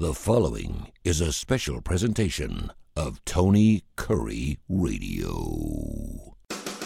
The following is a special presentation of Tony Curry Radio.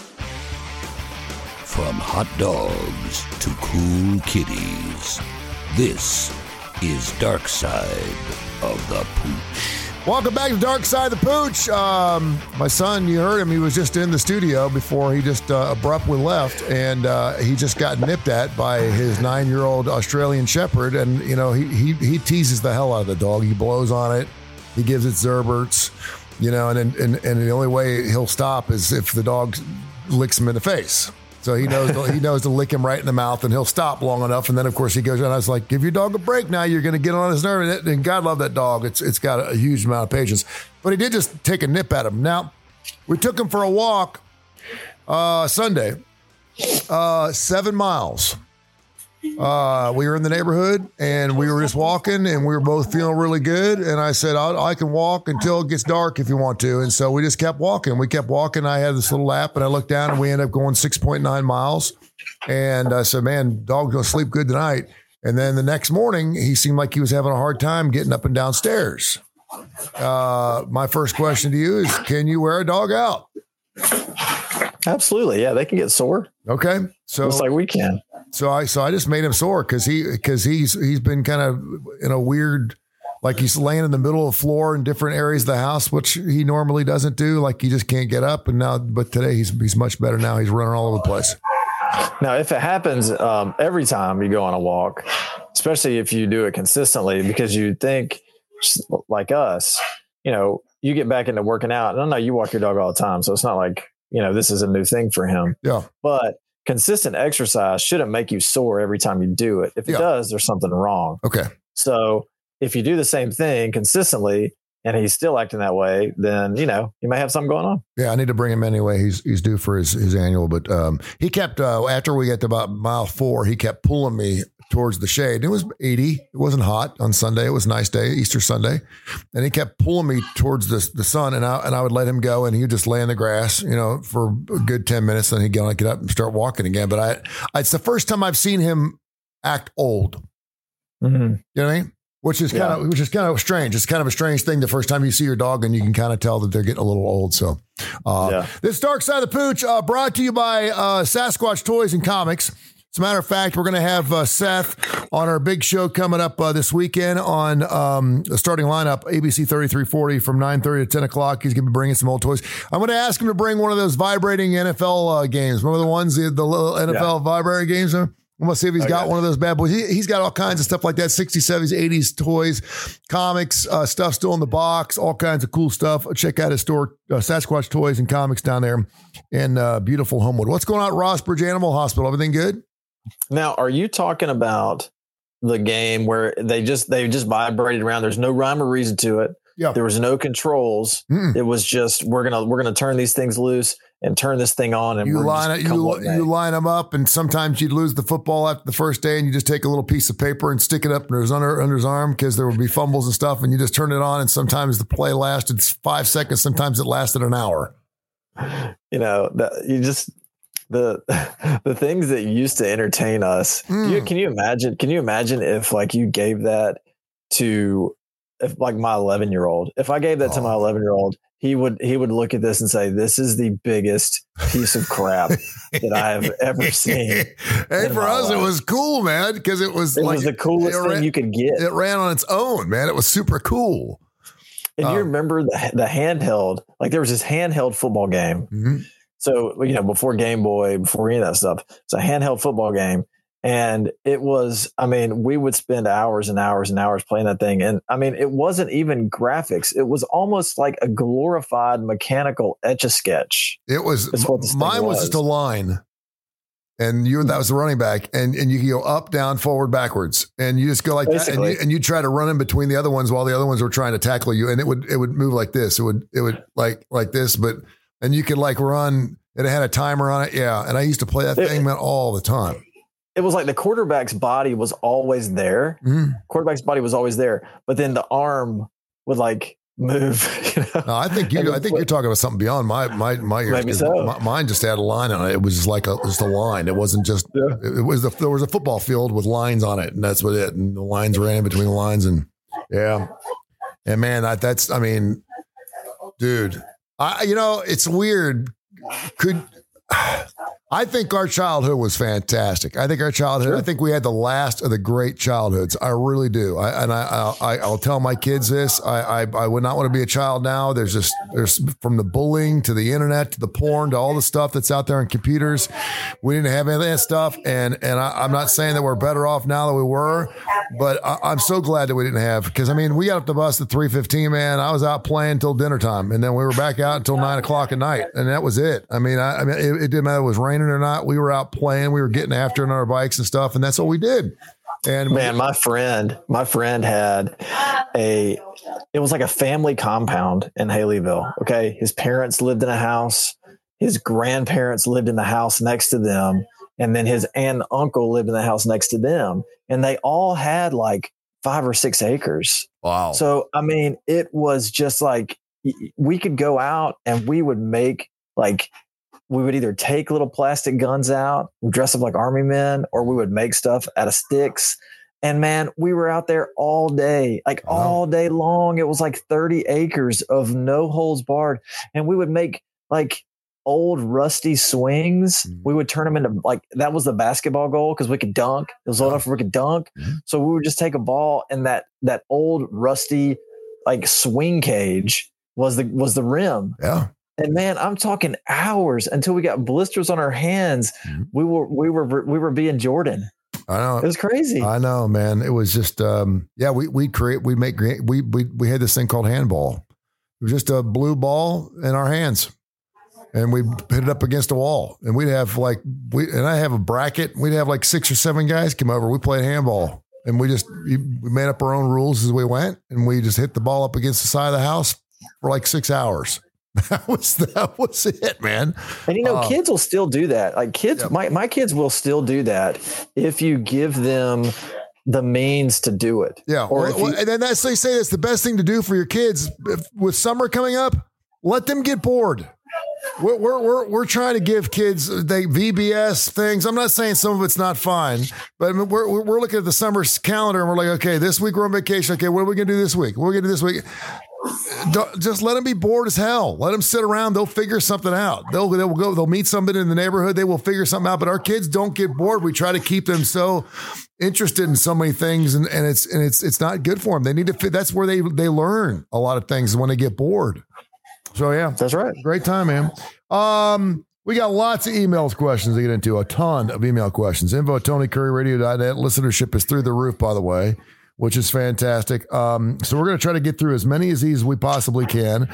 From hot dogs to cool kitties, this is Dark Side of the Pooch. Welcome back to Dark Side of the Pooch. My son, you heard him, he was just in the studio before he just abruptly left, and he just got nipped at by his 9-year-old Australian Shepherd, and you know he teases the hell out of the dog. He blows on it, he gives it Zerberts, you know, and the only way he'll stop is if the dog licks him in the face. So he knows to lick him right in the mouth, and he'll stop long enough. And then, of course, he goes around. I was like, give your dog a break now. You're going to get on his nerve. And God love that dog. It's got a huge amount of patience. But he did just take a nip at him. Now, we took him for a walk Sunday, 7 miles. We were in the neighborhood, and we were just walking, and we were both feeling really good. And I said, I can walk until it gets dark if you want to. And so we just kept walking. We kept walking. I had this little app, and I looked down, and we ended up going 6.9 miles. And I said, man, dog's going to sleep good tonight. And then the next morning, he seemed like he was having a hard time getting up and downstairs. My first question to you is, can you wear a dog out? Absolutely. Yeah, they can get sore. Okay. So just like we can. So I just made him sore because he's been kind of in a weird, like he's laying in the middle of the floor in different areas of the house, which he normally doesn't do. Like he just can't get up. But today he's much better now. He's running all over the place. Now, if it happens every time you go on a walk, especially if you do it consistently, because you think like us, you know, you get back into working out. And I know you walk your dog all the time, so it's not like, you know, this is a new thing for him. Yeah. But consistent exercise shouldn't make you sore every time you do it. If it does, there's something wrong. Okay. So if you do the same thing consistently and he's still acting that way, then, you know, you may have something going on. Yeah, I need to bring him anyway. He's due for his annual, but he kept, after we got to about mile 4, he kept pulling me towards the shade. It was 80. It wasn't hot on Sunday. It was a nice day, Easter Sunday. And he kept pulling me towards the sun, and I would let him go, and he would just lay in the grass, you know, for a good 10 minutes. Then he'd get up and start walking again. But it's the first time I've seen him act old. Mm-hmm. You know what I mean? Which is kind of strange. It's kind of a strange thing the first time you see your dog, and you can kind of tell that they're getting a little old. So This Dark Side of the Pooch brought to you by Sasquatch Toys and Comics. As a matter of fact, we're going to have Seth on our big show coming up this weekend on the starting lineup, ABC 3340 from 9:30 to 10 o'clock. He's going to be bringing some old toys. I'm going to ask him to bring one of those vibrating NFL games. Remember the ones, the little NFL vibrating games? I'm going to see if he's got one of those bad boys. He's got all kinds of stuff like that, 60s, 70s, 80s toys, comics, stuff still in the box, all kinds of cool stuff. Check out his store, Sasquatch Toys and Comics down there in beautiful Homewood. What's going on at Rossbridge Animal Hospital? Everything good? Now, are you talking about the game where they just vibrated around? There's no rhyme or reason to it. Yeah. There was no controls. It was just we're gonna turn these things loose and turn this thing on, and you line them up, and sometimes you'd lose the football after the first day, and you just take a little piece of paper and stick it up under his arm because there would be fumbles and stuff, and you just turn it on, and sometimes the play lasted 5 seconds, sometimes it lasted an hour. You know that you just. The things that used to entertain us. Can you imagine if like you gave that to like my 11-year-old? If I gave that to my 11-year-old, he would look at this and say, "This is the biggest piece of crap that I have ever seen." Hey, for us, it was cool, man, because it was the coolest thing you could get. It ran on its own, man. It was super cool. And you remember the handheld? Like there was this handheld football game. Mm-hmm. So, you know, before Game Boy, before any of that stuff, it's a handheld football game. And it was, I mean, we would spend hours and hours and hours playing that thing. And I mean, it wasn't even graphics. It was almost like a glorified mechanical Etch-a-Sketch. It was, mine was just a line. And that was the running back. And you go up, down, forward, backwards. And you just go like basically that. And you try to run in between the other ones while the other ones were trying to tackle you. And it would move like this. It would like this, and you could like run, and it had a timer on it. Yeah. And I used to play that thing, man, all the time. It was like the quarterback's body was always there. Mm-hmm. Quarterback's body was always there, but then the arm would like move. You know? No, I think you're talking about something beyond my years. Maybe so. Mine just had a line on it. It was just like just a line. It wasn't just. Yeah. There was a football field with lines on it, and that's what it. And the lines ran in between the lines, and Yeah. And man, I mean, dude, it's weird. I think our childhood was fantastic. I think we had the last of the great childhoods. I really do. I'll tell my kids this. I would not want to be a child now. There's from the bullying to the internet to the porn to all the stuff that's out there on computers. We didn't have any of that stuff. And I'm not saying that we're better off now than we were, but I'm so glad that we didn't have, because I mean, we got up the bus at 3:15, man. I was out playing till dinner time, and then we were back out until 9 o'clock at night. And that was it. I mean, it didn't matter if it was raining or not. We were out playing. We were getting after it on our bikes and stuff, and that's what we did. And man, my friend had it was like a family compound in Haleyville. Okay. His parents lived in a house. His grandparents lived in the house next to them. And then his aunt and uncle lived in the house next to them. And they all had like 5 or 6 acres. Wow. So, I mean, it was just like, we could go out and we would make we would either take little plastic guns out, dress up like army men, or we would make stuff out of sticks. And man, we were out there all day, all day long. It was like 30 acres of no holds barred. And we would make like old rusty swings. We would turn them into that was the basketball goal, because we could dunk. It was old enough where we could dunk. So we would just take a ball, and that old rusty swing cage was the rim. Yeah. And man, I'm talking hours until we got blisters on our hands. We were being Jordan. I know. It was crazy. I know, man. It was just, we had this thing called handball. It was just a blue ball in our hands, and we hit it up against a wall, and we'd have I have a bracket. We'd have 6 or 7 guys come over. We played handball, and we made up our own rules as we went, and we just hit the ball up against the side of the house for 6 hours. That was it, man. And kids will still do that. My kids will still do that if you give them the means to do it. Yeah. And then they say that's the best thing to do for your kids. With summer coming up, let them get bored. We're trying to give kids VBS things. I'm not saying some of it's not fine, but we're looking at the summer calendar, and we're like, okay, this week we're on vacation. Okay, what are we gonna do this week? What are we gonna do this week? Just let them be bored as hell. Let them sit around. They'll figure something out. They'll go. They'll meet somebody in the neighborhood. They will figure something out. But our kids don't get bored. We try to keep them so interested in so many things, and it's not good for them. They need to fit. That's where they learn a lot of things, when they get bored. So yeah, that's right. Great time, man. We got lots of emails, questions to get into. A ton of email questions. info@TonyCurryRadio.net. Listenership is through the roof, by the way, which is fantastic. So we're going to try to get through as many of these as we possibly can.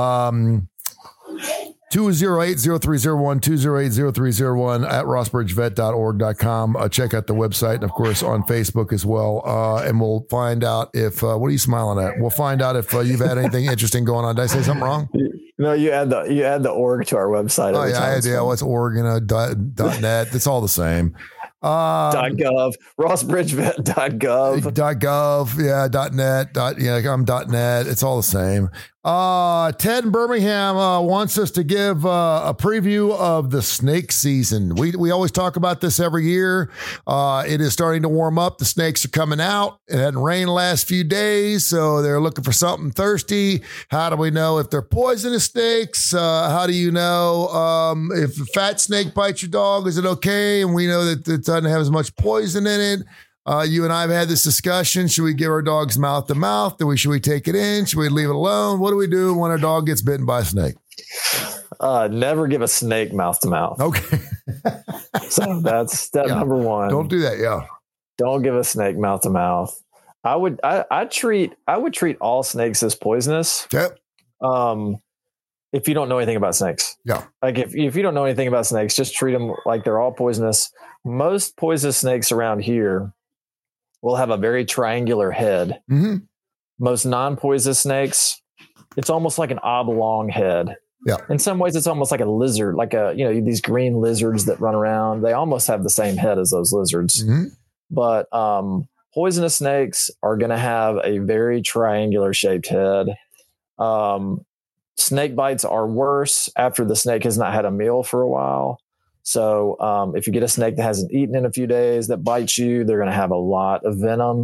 208-0301, 208-0301 at rossbridgevet.org.com. Check out the website, and of course on Facebook as well. And we'll find out if, what are you smiling at? We'll find out if you've had anything interesting going on. Did I say something wrong? No, you add the org to our website. Oh yeah, what's org, .net. It's all the same. .gov, rossbridgevet.gov. Yeah, .net. I'm .net. It's all the same. Ted in Birmingham wants us to give a preview of the snake season. We always talk about this every year. It is starting to warm up. The snakes are coming out. It hadn't rained the last few days, so they're looking for something thirsty. How do we know if they're poisonous snakes? How do you know if a fat snake bites your dog? Is it okay? And we know that it doesn't have as much poison in it. You and I have had this discussion. Should we give our dogs mouth to mouth? Should we take it in? Should we leave it alone? What do we do when our dog gets bitten by a snake? Never give a snake mouth to mouth. Okay. So that's step number one. Don't do that. Yeah. Don't give a snake mouth to mouth. I would treat all snakes as poisonous. Yep. If you don't know anything about snakes. Yeah. If you don't know anything about snakes, just treat them like they're all poisonous. Most poisonous snakes around here will have a very triangular head. Mm-hmm. Most non-poisonous snakes, it's almost like an oblong head. Yeah. In some ways, it's almost like a lizard, these green lizards that run around. They almost have the same head as those lizards. Mm-hmm. But poisonous snakes are going to have a very triangular shaped head. Snake bites are worse after the snake has not had a meal for a while. So if you get a snake that hasn't eaten in a few days that bites you, they're going to have a lot of venom.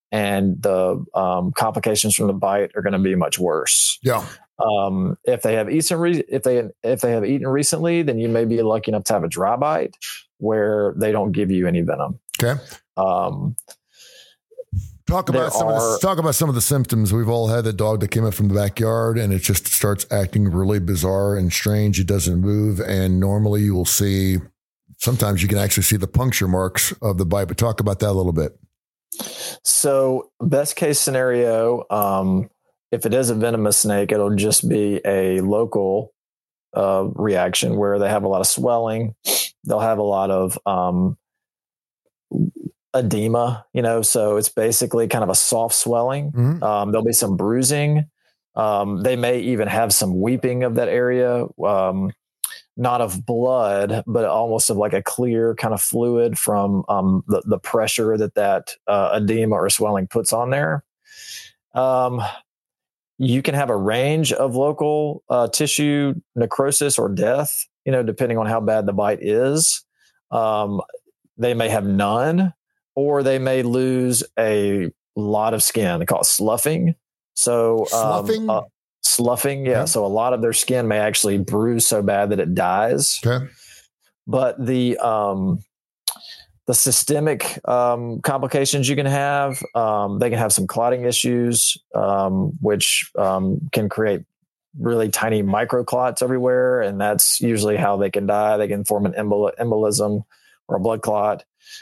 and the complications from the bite are going to be much worse. Yeah. If they have eaten recently, then you may be lucky enough to have a dry bite where they don't give you any venom. Okay. Talk about some of the symptoms. We've all had the dog that came up from the backyard and it just starts acting really bizarre and strange. It doesn't move. And normally you will see, sometimes you can actually see the puncture marks of the bite, but talk about that a little bit. So best case scenario, if it is a venomous snake, it'll just be a local reaction where they have a lot of swelling. They'll have a lot of edema, so it's basically kind of a soft swelling. Mm-hmm. There'll be some bruising. They may even have some weeping of that area, not of blood, but almost of like a clear kind of fluid from the pressure that edema or swelling puts on there. You can have a range of local tissue necrosis or death, depending on how bad the bite is. They may have none, or they may lose a lot of skin. They call it sloughing. So sloughing, yeah. So a lot of their skin may actually bruise so bad that it dies. Okay. But the systemic complications you can have, they can have some clotting issues, which can create really tiny microclots everywhere, and that's usually how they can die. They can form an embolism or a blood clot.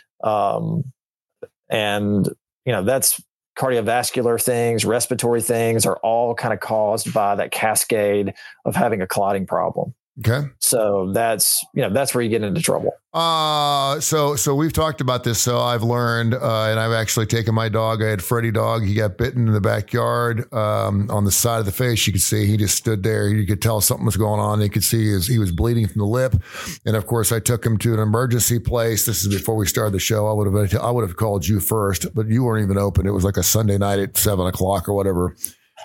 And, that's cardiovascular things, respiratory things are all kind of caused by that cascade of having a clotting problem. Okay. So that's where you get into trouble. So we've talked about this. So I've learned, and I've actually taken my dog. I had Freddie dog. He got bitten in the backyard, on the side of the face. You could see he just stood there. You could tell something was going on. You could see he was bleeding from the lip. And of course I took him to an emergency place. This is before we started the show. I would have called you first, but you weren't even open. It was like a Sunday night at 7:00 or whatever.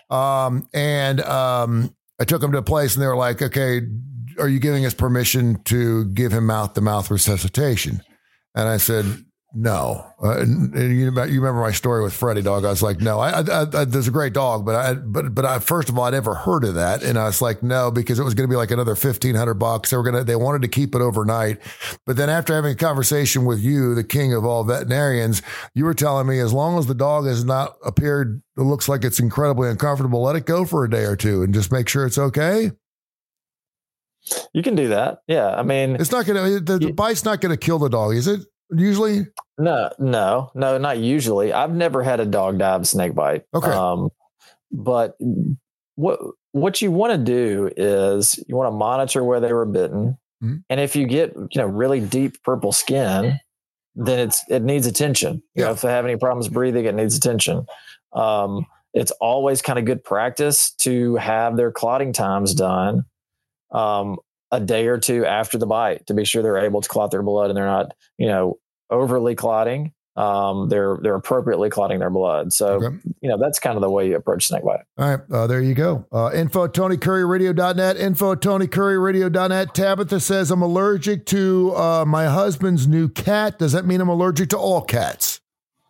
I took him to a place and they were like, okay, are you giving us permission to give him mouth-to-mouth resuscitation? And I said, no. And you remember my story with Freddie dog. I was like, no, there's a great dog, but I, first of all, I never heard of that. And I was like, no, because it was going to be like another $1,500. They wanted to keep it overnight. But then after having a conversation with you, the king of all veterinarians, you were telling me as long as the dog has not appeared, it looks like it's incredibly uncomfortable, let it go for a day or two and just make sure it's okay. You can do that. Yeah. I mean, it's not going to, the bite's not going to kill the dog, is it? Usually? No, not usually. I've never had a dog die of a snake bite. Okay. But what you want to do is you want to monitor where they were bitten. Mm-hmm. And if you get, really deep purple skin, then it needs attention. Yeah. If they have any problems breathing, it needs attention. It's always kind of good practice to have their clotting times done a day or two after the bite to be sure they're able to clot their blood and they're not, overly clotting. They're appropriately clotting their blood. So, okay. That's kind of the way you approach snake bite. All right. There you go. Info@TonyCurryRadio.net, info@TonyCurryRadio.net. Tabitha says, I'm allergic to my husband's new cat. Does that mean I'm allergic to all cats?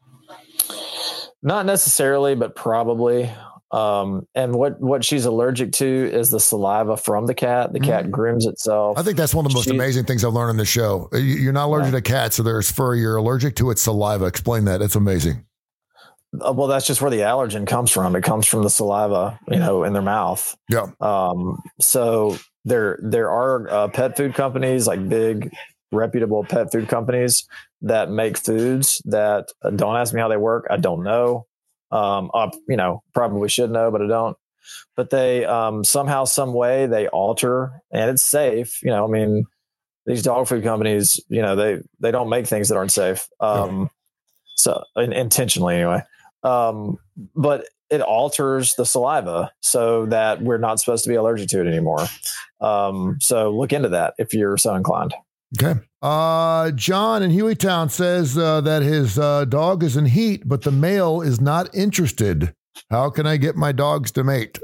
Not necessarily, but probably. And what she's allergic to is the saliva from the cat. The cat grooms itself. I think that's one of the most amazing things I've learned on the show. You're not allergic to cats, so there's fur. You're allergic to its saliva. Explain that. It's amazing. Well, that's just where the allergen comes from. It comes from the saliva, in their mouth. Yeah. So there are pet food companies, like big reputable pet food companies that make foods that don't ask me how they work. I don't know. Probably should know, but I don't. But they somehow, some way, they alter, and it's safe. These dog food companies, they don't make things that aren't safe. So intentionally anyway. But it alters the saliva so that we're not supposed to be allergic to it anymore. So look into that if you're so inclined. Okay. John in Hueytown says that his dog is in heat, but the male is not interested. How can I get my dogs to mate?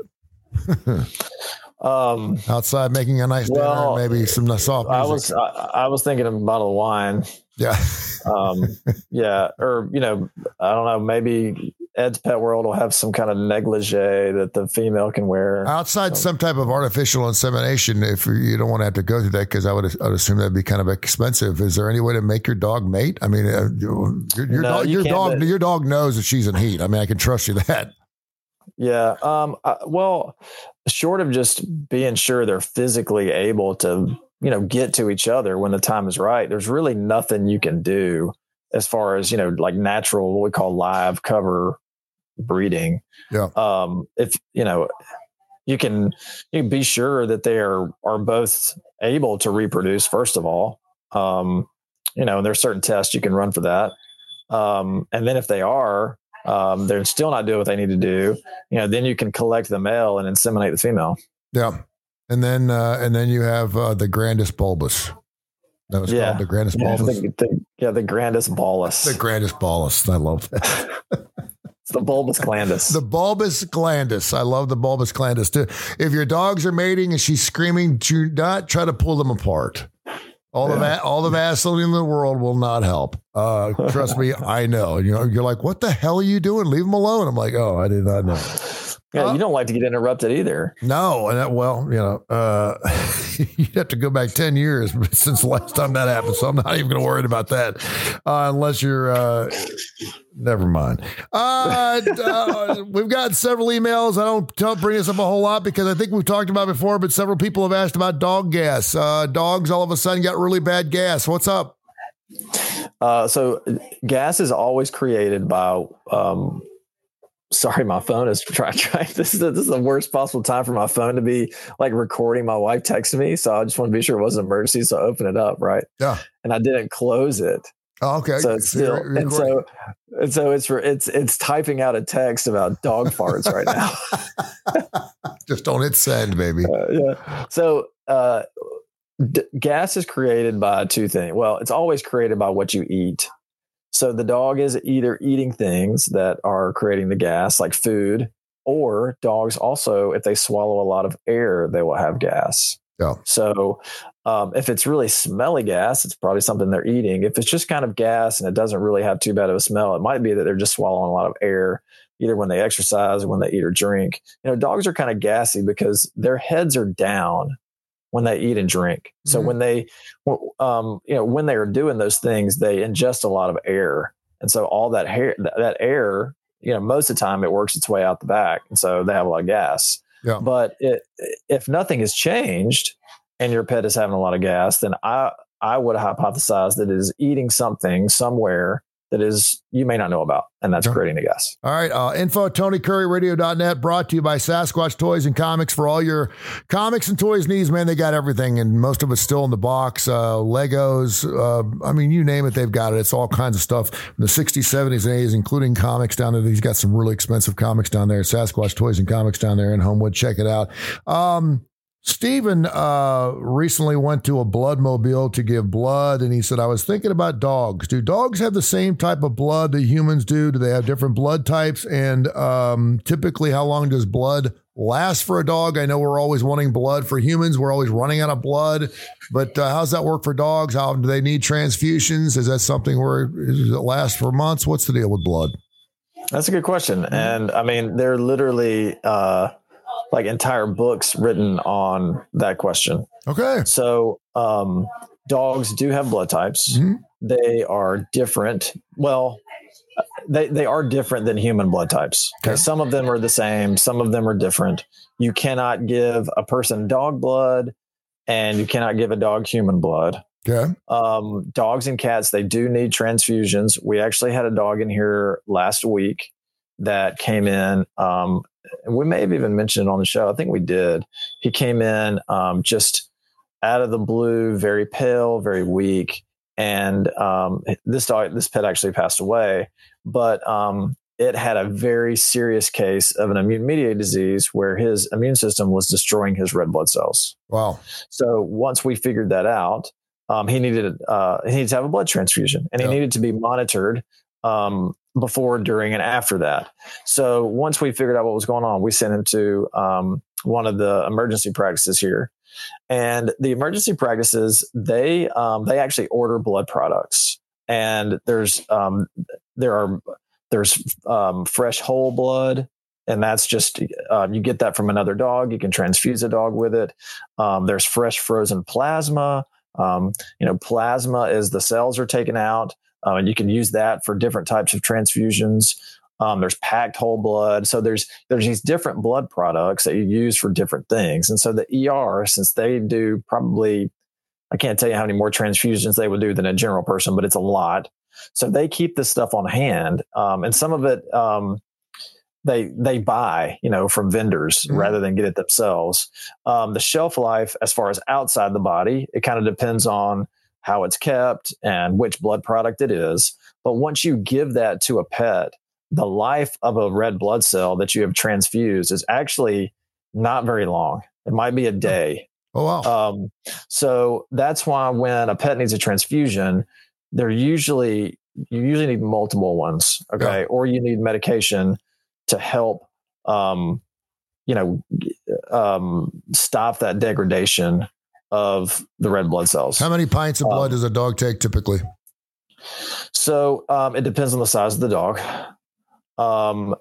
Outside making a nice dinner, maybe some soft music. I was thinking of a bottle of wine. Yeah. Yeah. Or, I don't know, maybe Ed's Pet World will have some kind of negligee that the female can wear. Outside some type of artificial insemination, if you don't want to have to go through that, because I'd assume that'd be kind of expensive. Is there any way to make your dog mate? I mean, your dog knows that she's in heat. I mean, I can trust you that. Yeah. Well, short of just being sure they're physically able to, get to each other when the time is right, there's really nothing you can do as far as, like natural, what we call live cover breeding. Yeah. If, you can be sure that they are both able to reproduce, first of all, and there's certain tests you can run for that. And then if they are, they're still not doing what they need to do, then you can collect the male and inseminate the female. Yeah. And then you have the Grandis bulbus. That was called the Grandis bulbus. The Grandis bolus. The Grandis bolus. I love that. It's the bulbus glandis. The bulbus glandis. I love the bulbus glandis too. If your dogs are mating and she's screaming, do not try to pull them apart. All the Vaseline in the world will not help. Trust me, I know. You're like, what the hell are you doing? Leave them alone. I'm like, oh, I did not know. Yeah, you don't like to get interrupted either. No, and you'd have to go back 10 years since the last time that happened. So I'm not even going to worry about that unless you're. Never mind. We've got several emails. I don't bring this up a whole lot because I think we've talked about it before, but several people have asked about dog gas. Dogs all of a sudden got really bad gas. What's up? So gas is always created by. Sorry, my phone is trying. This is the worst possible time for my phone to be like recording. My wife texted me, so I just want to be sure it wasn't an emergency. So I open it up, right? Yeah. And I didn't close it. Oh, okay. So it's still, and so it's typing out a text about dog farts right now. Just don't hit send, baby. Yeah. So gas is created by two things. Well, it's always created by what you eat. So the dog is either eating things that are creating the gas, like food, or dogs also, if they swallow a lot of air, they will have gas. Yeah. So if it's really smelly gas, it's probably something they're eating. If it's just kind of gas and it doesn't really have too bad of a smell, it might be that they're just swallowing a lot of air, either when they exercise or when they eat or drink. Dogs are kind of gassy because their heads are down when they eat and drink. So when they, when they are doing those things, they ingest a lot of air. And so all that air, most of the time it works its way out the back. And so they have a lot of gas. Yeah. But if nothing has changed and your pet is having a lot of gas, then I would hypothesize that it is eating something somewhere that is you may not know about, and that's creating the gas. All right. Info at TonyCurryRadio.net, brought to you by Sasquatch Toys and Comics. For all your comics and toys needs, man, they got everything, and most of it's still in the box. Legos, you name it, they've got it. It's all kinds of stuff from the 60s, 70s, and 80s, including comics down there. He's got some really expensive comics down there. Sasquatch Toys and Comics down there in Homewood. Check it out. Stephen recently went to a blood mobile to give blood, and he said, I was thinking about dogs. Do dogs have the same type of blood that humans do? Do they have different blood types? And typically, how long does blood last for a dog? I know we're always wanting blood for humans. We're always running out of blood. But how's that work for dogs? How do they need transfusions? Is that something where does it last for months? What's the deal with blood? That's a good question. And they're literally like entire books written on that question. Okay. So dogs do have blood types. Mm-hmm. They are different. Well, they are different than human blood types. Okay. Some of them are the same. Some of them are different. You cannot give a person dog blood and you cannot give a dog human blood. Okay. Dogs and cats, they do need transfusions. We actually had a dog in here last week that came in. We may have even mentioned it on the show. I think we did. He came in just out of the blue, very pale, very weak. And this pet actually passed away. But it had a very serious case of an immune-mediated disease where his immune system was destroying his red blood cells. Wow. So once we figured that out, he needed to have a blood transfusion, and he needed to be monitored before, during, and after that. So once we figured out what was going on, we sent him to one of the emergency practices here. And the emergency practices, they actually order blood products. and there's fresh whole blood, and that's just you get that from another dog. You can transfuse a dog with it. There's fresh frozen plasma. Plasma is the cells are taken out, and you can use that for different types of transfusions. There's packed whole blood. So there's these different blood products that you use for different things. And so the ER, since they do probably, I can't tell you how many more transfusions they would do than a general person, but it's a lot. So they keep this stuff on hand. And some of it, they buy, from vendors rather than get it themselves. The shelf life, as far as outside the body, it kind of depends on how it's kept and which blood product it is. But once you give that to a pet, the life of a red blood cell that you have transfused is actually not very long. It might be a day. Oh, wow. So that's why when a pet needs a transfusion, you usually need multiple ones. Okay. Yeah. Or you need medication to help, stop that degradation of the red blood cells. How many pints of blood does a dog take typically? So it depends on the size of the dog. To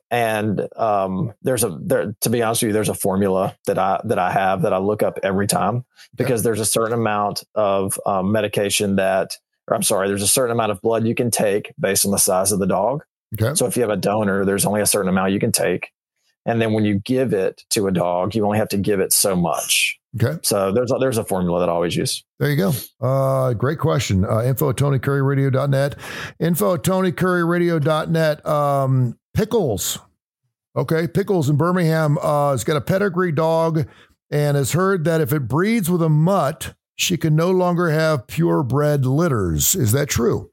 be honest with you, there's a formula that I have that I look up every time, because there's a certain amount of medication there's a certain amount of blood you can take based on the size of the dog. Okay. So if you have a donor, there's only a certain amount you can take. And then when you give it to a dog, you only have to give it so much. Okay. So there's a formula that I always use. There you go. Great question. Info at TonyCurryRadio.net. Info at TonyCurryRadio.net. Pickles. Okay. Pickles in Birmingham has got a pedigree dog and has heard that if it breeds with a mutt, she can no longer have purebred litters. Is that true?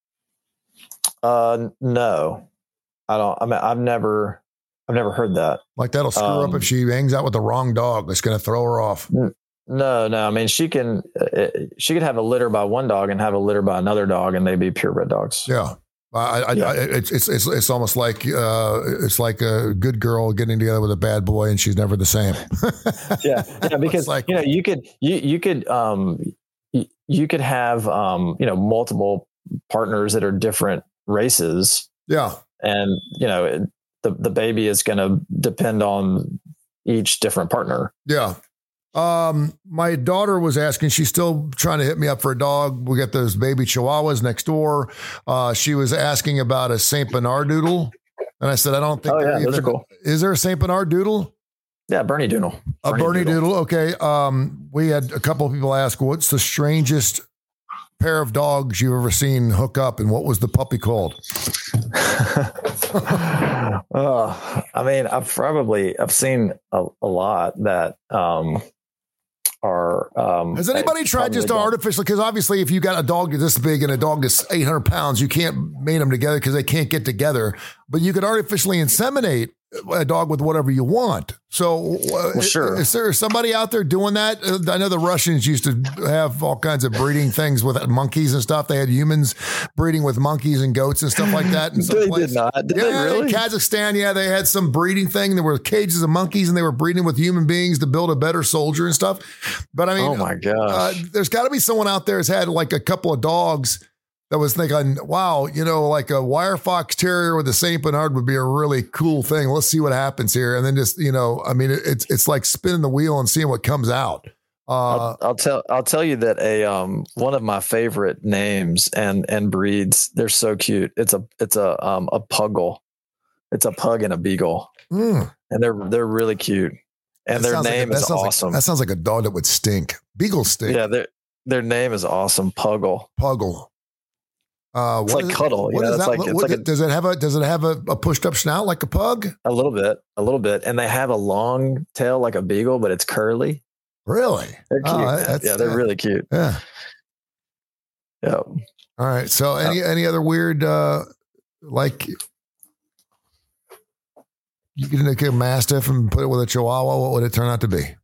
No, I don't. I mean, I've never heard that. Like that'll screw up if she hangs out with the wrong dog. It's going to throw her off. No. I mean, she could have a litter by one dog and have a litter by another dog, and they'd be purebred dogs. Yeah. It's almost like it's like a good girl getting together with a bad boy, and she's never the same. yeah, because like, you could have multiple partners that are different races. Yeah, and the baby is going to depend on each different partner. Yeah. My daughter was asking, she's still trying to hit me up for a dog. We got those baby Chihuahuas next door. She was asking about a St. Bernard doodle. And I said, I don't think those are cool. Is there a St. Bernard doodle? Yeah. Bernie Doodle. Bernie Doodle. Okay. We had a couple of people ask, what's the strangest pair of dogs you've ever seen hook up, and what was the puppy called? I mean, I've seen a lot that, has anybody tried just to artificially, because obviously if you got a dog this big and a dog is 800 pounds, you can't mate them together because they can't get together, but you could artificially inseminate a dog with whatever you want. So sure. Is there somebody out there doing that? I know the Russians used to have all kinds of breeding things with monkeys and stuff. They had humans breeding with monkeys and goats and stuff like that. They did not. Did they really? In Kazakhstan, they had some breeding thing. There were cages of monkeys and they were breeding with human beings to build a better soldier and stuff. But I mean, oh my gosh, there's got to be someone out there who's had like a couple of dogs that was thinking, wow, like a wire fox terrier with a St. Bernard would be a really cool thing. Let's see what happens here. And then just, I mean, it's like spinning the wheel and seeing what comes out. I'll tell you that one of my favorite names and breeds, they're so cute. It's a puggle. It's a pug and a beagle. And they're really cute. And their name is awesome. That sounds like a dog that would stink. Beagles stink. Yeah. Their name is awesome. Puggle. It's like cuddle. Does it have a pushed up snout like a pug? A little bit. And they have a long tail like a beagle, but it's curly. Really? They're cute. They're really cute. Yeah. Yeah. All right. So any other weird, like you could take a Mastiff and put it with a Chihuahua, what would it turn out to be?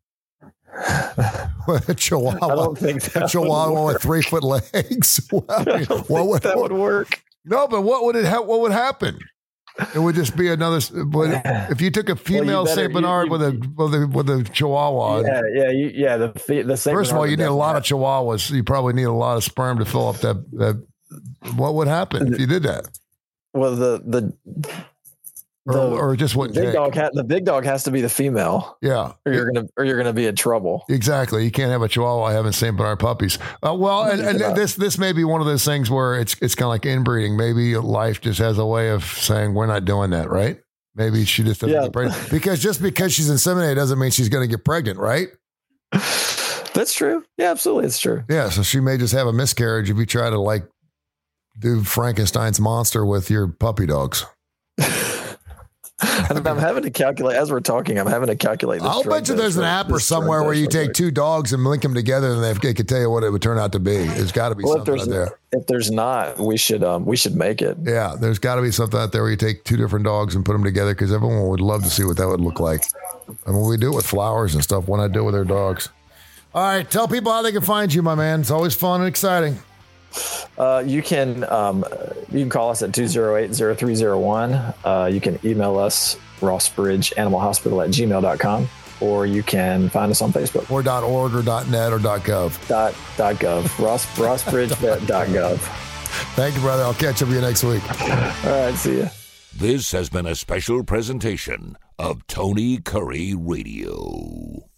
A Chihuahua. I don't think that a Chihuahua with 3 foot legs. That would work. No, but what would happen? It would just be another. If you took a female Saint Bernard with a Chihuahua. The Saint First of all, you need a lot of Chihuahuas. You probably need a lot of sperm to fill up that what would happen if you did that? Well, the just what the big dog has to be the female. Yeah, or you're gonna be in trouble. Exactly. You can't have a Chihuahua having Saint Bernard puppies. This may be one of those things where it's kind of like inbreeding. Maybe life just has a way of saying we're not doing that, right? Maybe she just doesn't get pregnant because she's inseminated doesn't mean she's going to get pregnant, right? That's true. Yeah, absolutely, it's true. Yeah, so she may just have a miscarriage if you try to like do Frankenstein's monster with your puppy dogs. I'm having to calculate as we're talking. I'm having to calculate. I'll bet you there's an app or somewhere where you take two dogs and link them together, and they could tell you what it would turn out to be. There's got to be something out there. If there's not, we should make it. Yeah, there's got to be something out there where you take two different dogs and put them together because everyone would love to see what that would look like. I mean, we do it with flowers and stuff. Why not do it with their dogs? All right, tell people how they can find you, my man. It's always fun and exciting. You can call us at 208-0301. You can email us rossbridgeanimalhospital@gmail.com, or you can find us on Facebook or .org or .net or .gov. .gov. rossbridge.gov. Thank you, brother. I'll catch up with you next week. All right, see ya. This has been a special presentation of Tony Curry Radio.